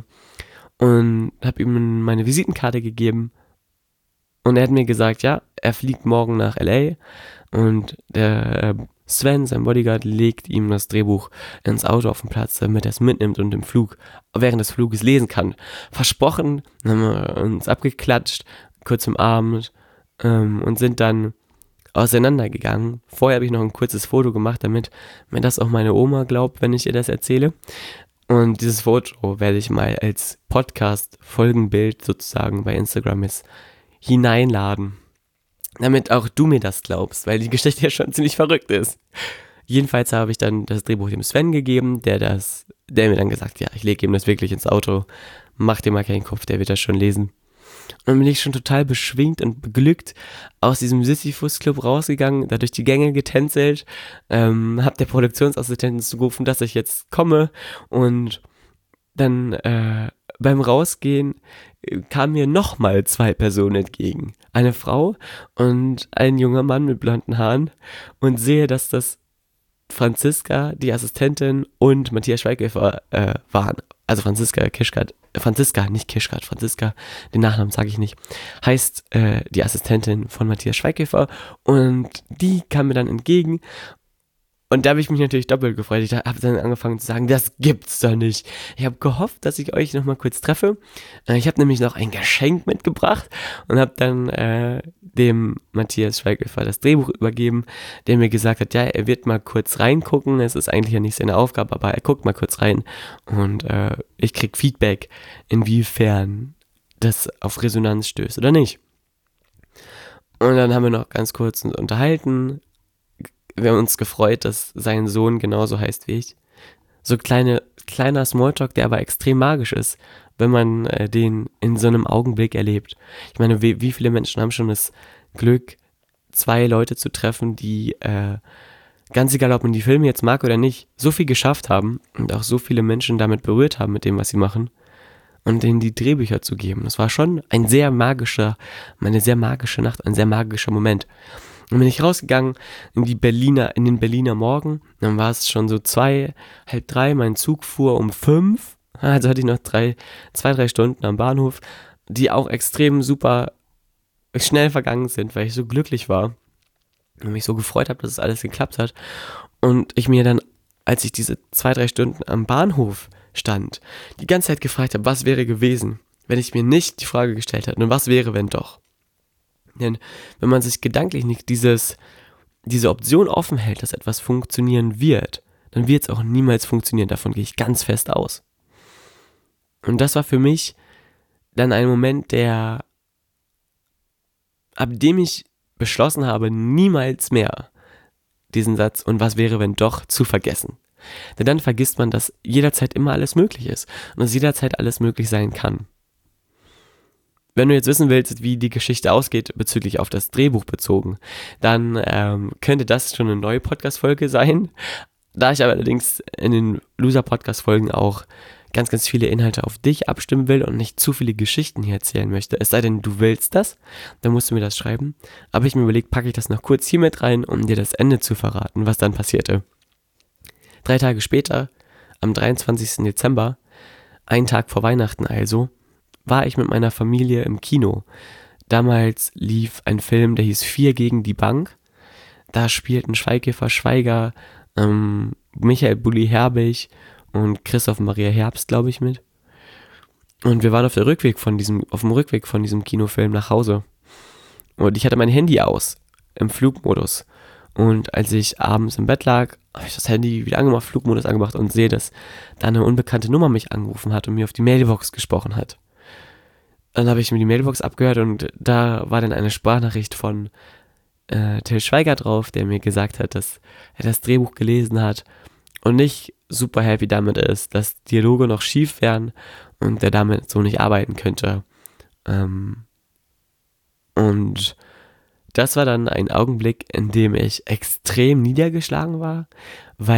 Und habe ihm meine Visitenkarte gegeben. Und er hat mir gesagt, ja, er fliegt morgen nach L A und der äh, Sven, sein Bodyguard, legt ihm das Drehbuch ins Auto auf den Platz, damit er es mitnimmt und im Flug, während des Fluges lesen kann. Versprochen, dann haben wir uns abgeklatscht, kurz umarmt ähm, und sind dann auseinandergegangen. Vorher habe ich noch ein kurzes Foto gemacht, damit mir das auch meine Oma glaubt, wenn ich ihr das erzähle. Und dieses Foto werde ich mal als Podcast-Folgenbild sozusagen bei Instagram jetzt hineinladen, damit auch du mir das glaubst, weil die Geschichte ja schon ziemlich verrückt ist. Jedenfalls habe ich dann das Drehbuch dem Sven gegeben, der das, der mir dann gesagt, ja, ich lege ihm das wirklich ins Auto, mach dir mal keinen Kopf, der wird das schon lesen. Und dann bin ich schon total beschwingt und beglückt aus diesem Sisyphus-Club rausgegangen, da durch die Gänge getänzelt, ähm, hab der Produktionsassistentin zugerufen, dass ich jetzt komme und dann äh, beim Rausgehen kamen mir nochmal zwei Personen entgegen. Eine Frau und ein junger Mann mit blonden Haaren und sehe, dass das Franziska, die Assistentin und Matthias Schweighöfer äh, waren. Also Franziska Kischkat, Franziska, nicht Kischkat, Franziska, den Nachnamen sage ich nicht, heißt äh, die Assistentin von Matthias Schweighöfer und die kam mir dann entgegen. Und da habe ich mich natürlich doppelt gefreut. Ich habe dann angefangen zu sagen, das gibt's doch nicht. Ich habe gehofft, dass ich euch nochmal kurz treffe. Ich habe nämlich noch ein Geschenk mitgebracht und habe dann äh, dem Matthias Schweighöfer das Drehbuch übergeben, der mir gesagt hat, ja, er wird mal kurz reingucken. Es ist eigentlich ja nicht seine Aufgabe, aber er guckt mal kurz rein und äh, ich krieg Feedback, inwiefern das auf Resonanz stößt oder nicht. Und dann haben wir noch ganz kurz uns unterhalten. Wir haben uns gefreut, dass sein Sohn genauso heißt wie ich. So kleine, kleiner Smalltalk, der aber extrem magisch ist, wenn man äh, den in so einem Augenblick erlebt. Ich meine, wie, wie viele Menschen haben schon das Glück, zwei Leute zu treffen, die, äh, ganz egal, ob man die Filme jetzt mag oder nicht, so viel geschafft haben und auch so viele Menschen damit berührt haben mit dem, was sie machen und denen die Drehbücher zu geben. Das war schon ein sehr magischer, eine sehr magische Nacht, ein sehr magischer Moment. Dann bin ich rausgegangen in die Berliner, in den Berliner Morgen. Dann war es schon so zwei, halb drei. Mein Zug fuhr um fünf. Also hatte ich noch drei, zwei, drei Stunden am Bahnhof, die auch extrem super schnell vergangen sind, weil ich so glücklich war und mich so gefreut habe, dass es alles geklappt hat. Und ich mir dann, als ich diese zwei, drei Stunden am Bahnhof stand, die ganze Zeit gefragt habe, was wäre gewesen, wenn ich mir nicht die Frage gestellt hätte, und was wäre, wenn doch? Denn wenn man sich gedanklich nicht dieses, diese Option offen hält, dass etwas funktionieren wird, dann wird es auch niemals funktionieren. Davon gehe ich ganz fest aus. Und das war für mich dann ein Moment, der, ab dem ich beschlossen habe, niemals mehr diesen Satz "und was wäre, wenn doch" zu vergessen. Denn dann vergisst man, dass jederzeit immer alles möglich ist und dass jederzeit alles möglich sein kann. Wenn du jetzt wissen willst, wie die Geschichte ausgeht, bezüglich auf das Drehbuch bezogen, dann ähm, könnte das schon eine neue Podcast-Folge sein. Da ich aber allerdings in den Loser-Podcast-Folgen auch ganz, ganz viele Inhalte auf dich abstimmen will und nicht zu viele Geschichten hier erzählen möchte, es sei denn, du willst das, dann musst du mir das schreiben. Aber ich mir überlegt, packe ich das noch kurz hier mit rein, um dir das Ende zu verraten, was dann passierte. Drei Tage später, am dreiundzwanzigsten Dezember, einen Tag vor Weihnachten also, war ich mit meiner Familie im Kino. Damals lief ein Film, der hieß Vier gegen die Bank. Da spielten Schweighöfer, Schweiger, ähm, Michael Bulli Herbig und Christoph Maria Herbst, glaube ich, mit. Und wir waren auf der Rückweg von diesem, auf dem Rückweg von diesem Kinofilm nach Hause. Und ich hatte mein Handy aus, im Flugmodus. Und als ich abends im Bett lag, habe ich das Handy wieder angemacht, Flugmodus angemacht und sehe, dass da eine unbekannte Nummer mich angerufen hat und mir auf die Mailbox gesprochen hat. Dann habe ich mir die Mailbox abgehört und da war dann eine Sprachnachricht von äh, Till Schweiger drauf, der mir gesagt hat, dass er das Drehbuch gelesen hat und nicht super happy damit ist, dass Dialoge noch schief wären und der damit so nicht arbeiten könnte. Ähm, und das war dann ein Augenblick, in dem ich extrem niedergeschlagen war, weil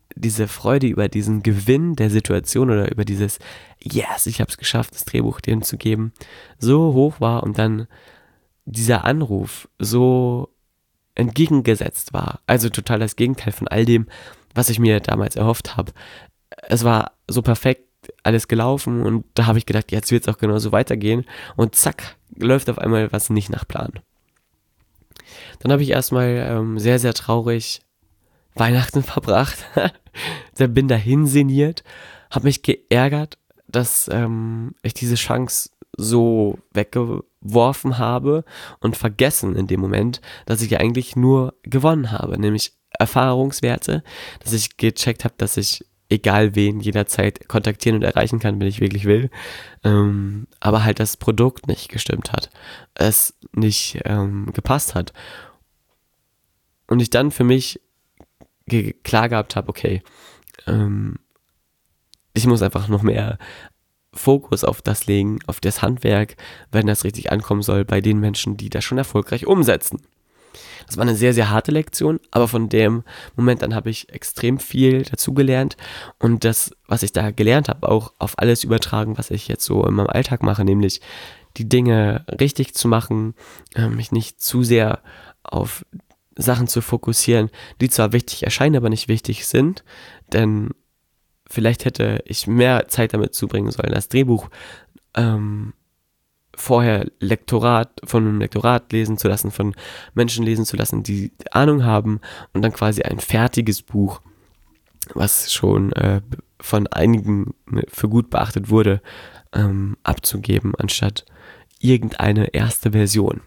diese Freude über diesen Gewinn der Situation oder über dieses Yes, ich habe es geschafft, das Drehbuch denen zu geben, so hoch war und dann dieser Anruf so entgegengesetzt war. Also total das Gegenteil von all dem, was ich mir damals erhofft habe. Es war so perfekt alles gelaufen und da habe ich gedacht, jetzt wird es auch genauso weitergehen und zack, läuft auf einmal was nicht nach Plan. Dann habe ich erstmal ähm, sehr, sehr traurig Weihnachten verbracht, bin dahin sinniert, habe mich geärgert, dass ähm, ich diese Chance so weggeworfen habe und vergessen in dem Moment, dass ich ja eigentlich nur gewonnen habe, nämlich Erfahrungswerte, dass ich gecheckt habe, dass ich egal wen jederzeit kontaktieren und erreichen kann, wenn ich wirklich will, ähm, aber halt das Produkt nicht gestimmt hat, es nicht ähm, gepasst hat und ich dann für mich ge- klar gehabt habe, okay, ähm, ich muss einfach noch mehr Fokus auf das legen, auf das Handwerk, wenn das richtig ankommen soll bei den Menschen, die das schon erfolgreich umsetzen. Das war eine sehr, sehr harte Lektion, aber von dem Moment an habe ich extrem viel dazugelernt und das, was ich da gelernt habe, auch auf alles übertragen, was ich jetzt so in meinem Alltag mache, nämlich die Dinge richtig zu machen, äh, mich nicht zu sehr auf Sachen zu fokussieren, die zwar wichtig erscheinen, aber nicht wichtig sind, denn vielleicht hätte ich mehr Zeit damit zubringen sollen, das Drehbuch ähm, vorher Lektorat, von einem Lektorat lesen zu lassen, von Menschen lesen zu lassen, die Ahnung haben und dann quasi ein fertiges Buch, was schon äh, von einigen für gut beachtet wurde, ähm, abzugeben, anstatt irgendeine erste Version.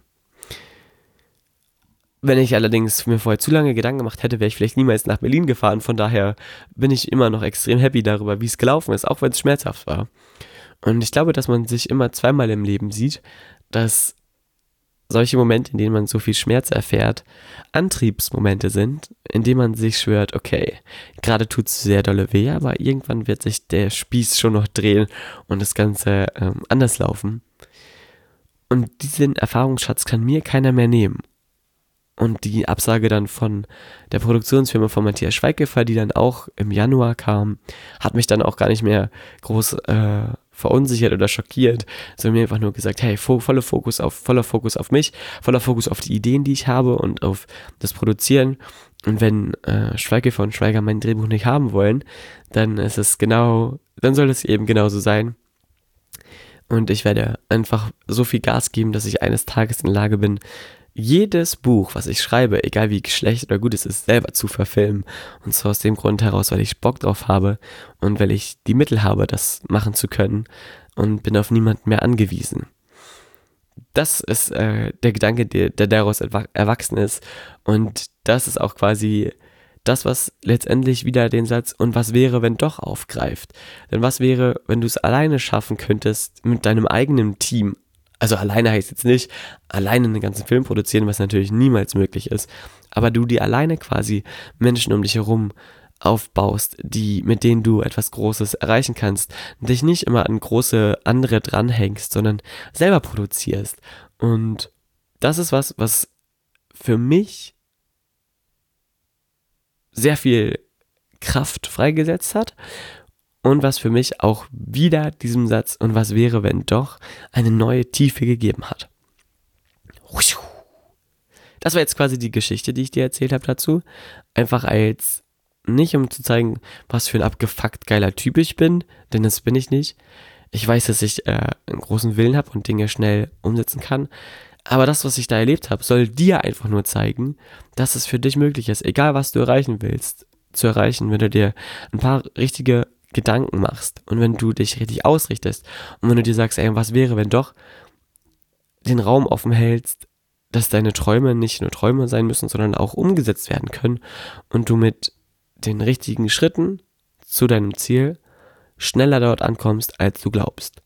Wenn ich allerdings mir vorher zu lange Gedanken gemacht hätte, wäre ich vielleicht niemals nach Berlin gefahren. Von daher bin ich immer noch extrem happy darüber, wie es gelaufen ist, auch wenn es schmerzhaft war. Und ich glaube, dass man sich immer zweimal im Leben sieht, dass solche Momente, in denen man so viel Schmerz erfährt, Antriebsmomente sind, in denen man sich schwört, okay, gerade tut es sehr dolle weh, aber irgendwann wird sich der Spieß schon noch drehen und das Ganze ähm, anders laufen. Und diesen Erfahrungsschatz kann mir keiner mehr nehmen. Und die Absage dann von der Produktionsfirma von Matthias Schweighöfer, die dann auch im Januar kam, hat mich dann auch gar nicht mehr groß äh, verunsichert oder schockiert, sondern mir einfach nur gesagt, hey, vo- voller Fokus auf, voller Fokus auf mich, voller Fokus auf die Ideen, die ich habe und auf das Produzieren. Und wenn äh, Schweighöfer und Schweiger mein Drehbuch nicht haben wollen, dann ist es genau, dann soll es eben genauso sein. Und ich werde einfach so viel Gas geben, dass ich eines Tages in der Lage bin, jedes Buch, was ich schreibe, egal wie schlecht oder gut es ist, selber zu verfilmen. Und zwar aus dem Grund heraus, weil ich Bock drauf habe und weil ich die Mittel habe, das machen zu können und bin auf niemanden mehr angewiesen. Das ist äh, der Gedanke, der, der daraus erwa- erwachsen ist. Und das ist auch quasi das, was letztendlich wieder den Satz "und was wäre, wenn doch" aufgreift. Denn was wäre, wenn du es alleine schaffen könntest, mit deinem eigenen Team. Also alleine heißt jetzt nicht, alleine einen ganzen Film produzieren, was natürlich niemals möglich ist, aber du dir alleine quasi Menschen um dich herum aufbaust, die, mit denen du etwas Großes erreichen kannst, dich nicht immer an große andere dranhängst, sondern selber produzierst. Und das ist was, was für mich sehr viel Kraft freigesetzt hat. Und was für mich auch wieder diesem Satz "und was wäre, wenn doch" eine neue Tiefe gegeben hat. Das war jetzt quasi die Geschichte, die ich dir erzählt habe dazu. Einfach als, nicht um zu zeigen, was für ein abgefuckt geiler Typ ich bin, denn das bin ich nicht. Ich weiß, dass ich äh, einen großen Willen habe und Dinge schnell umsetzen kann. Aber das, was ich da erlebt habe, soll dir einfach nur zeigen, dass es für dich möglich ist, egal was du erreichen willst, zu erreichen, wenn du dir ein paar richtige Gedanken machst und wenn du dich richtig ausrichtest und wenn du dir sagst, ey, was wäre, wenn doch, den Raum offen hältst, dass deine Träume nicht nur Träume sein müssen, sondern auch umgesetzt werden können und du mit den richtigen Schritten zu deinem Ziel schneller dort ankommst, als du glaubst.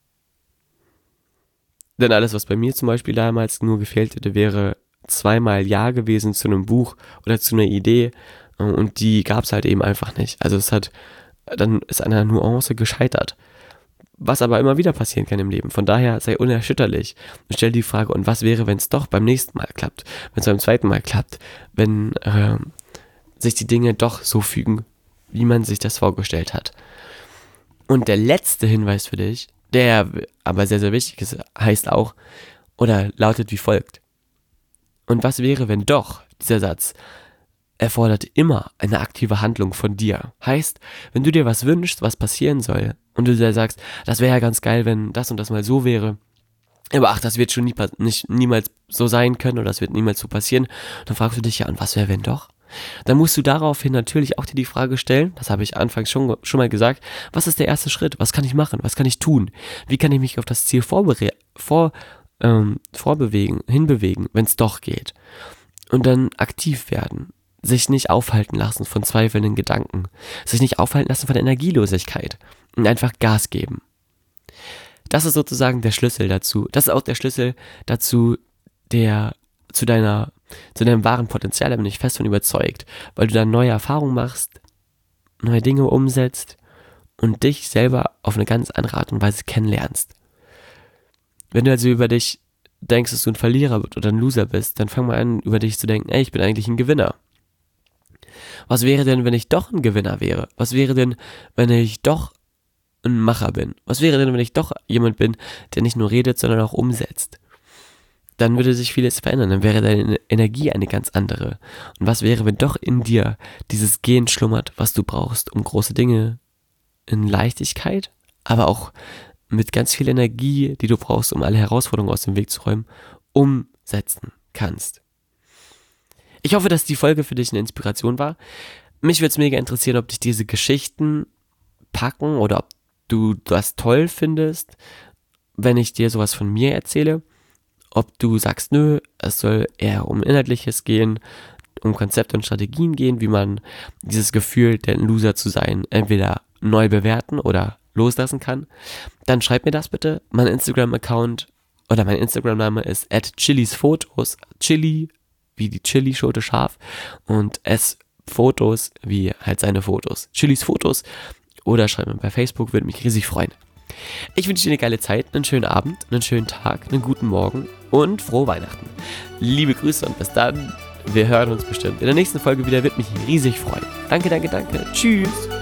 Denn alles, was bei mir zum Beispiel damals nur gefehlt hätte, wäre zweimal Ja gewesen zu einem Buch oder zu einer Idee und die gab es halt eben einfach nicht. Also es hat dann ist an einer Nuance gescheitert. Was aber immer wieder passieren kann im Leben. Von daher sei unerschütterlich und stell die Frage, und was wäre, wenn es doch beim nächsten Mal klappt? Wenn es beim zweiten Mal klappt? Wenn äh, sich die Dinge doch so fügen, wie man sich das vorgestellt hat. Und der letzte Hinweis für dich, der aber sehr, sehr wichtig ist, heißt auch oder lautet wie folgt. Und was wäre, wenn doch dieser Satz erfordert immer eine aktive Handlung von dir? Heißt, wenn du dir was wünschst, was passieren soll, und du dir sagst, das wäre ja ganz geil, wenn das und das mal so wäre, aber ach, das wird schon nie, nicht, niemals so sein können oder das wird niemals so passieren, dann fragst du dich ja, und was wäre, wenn doch? Dann musst du daraufhin natürlich auch dir die Frage stellen, das habe ich anfangs schon, schon mal gesagt, was ist der erste Schritt? Was kann ich machen? Was kann ich tun? Wie kann ich mich auf das Ziel vorbere- vor, ähm, vorbewegen, hinbewegen, wenn es doch geht? Und dann aktiv werden. Sich nicht aufhalten lassen von zweifelnden Gedanken. Sich nicht aufhalten lassen von Energielosigkeit. Und einfach Gas geben. Das ist sozusagen der Schlüssel dazu. Das ist auch der Schlüssel dazu, der zu deiner, zu deinem wahren Potenzial, da bin ich fest von überzeugt, weil du dann neue Erfahrungen machst, neue Dinge umsetzt und dich selber auf eine ganz andere Art und Weise kennenlernst. Wenn du also über dich denkst, dass du ein Verlierer oder ein Loser bist, dann fang mal an, über dich zu denken, ey, ich bin eigentlich ein Gewinner. Was wäre denn, wenn ich doch ein Gewinner wäre? Was wäre denn, wenn ich doch ein Macher bin? Was wäre denn, wenn ich doch jemand bin, der nicht nur redet, sondern auch umsetzt? Dann würde sich vieles verändern, dann wäre deine Energie eine ganz andere. Und was wäre, wenn doch in dir dieses Gen schlummert, was du brauchst, um große Dinge in Leichtigkeit, aber auch mit ganz viel Energie, die du brauchst, um alle Herausforderungen aus dem Weg zu räumen, umsetzen kannst. Ich hoffe, dass die Folge für dich eine Inspiration war. Mich würde es mega interessieren, ob dich diese Geschichten packen oder ob du das toll findest, wenn ich dir sowas von mir erzähle. Ob du sagst, nö, es soll eher um Inhaltliches gehen, um Konzepte und Strategien gehen, wie man dieses Gefühl, der Loser zu sein, entweder neu bewerten oder loslassen kann, dann schreib mir das bitte. Mein Instagram-Account oder mein Instagram-Name ist at chilisfotos, Chili wie die Chili-Schote scharf und S Fotos wie halt seine Fotos. Chilis Fotos oder schreib mir bei Facebook, würde mich riesig freuen. Ich wünsche dir eine geile Zeit, einen schönen Abend, einen schönen Tag, einen guten Morgen und frohe Weihnachten. Liebe Grüße und bis dann. Wir hören uns bestimmt in der nächsten Folge wieder, würde mich riesig freuen. Danke, danke, danke. Tschüss.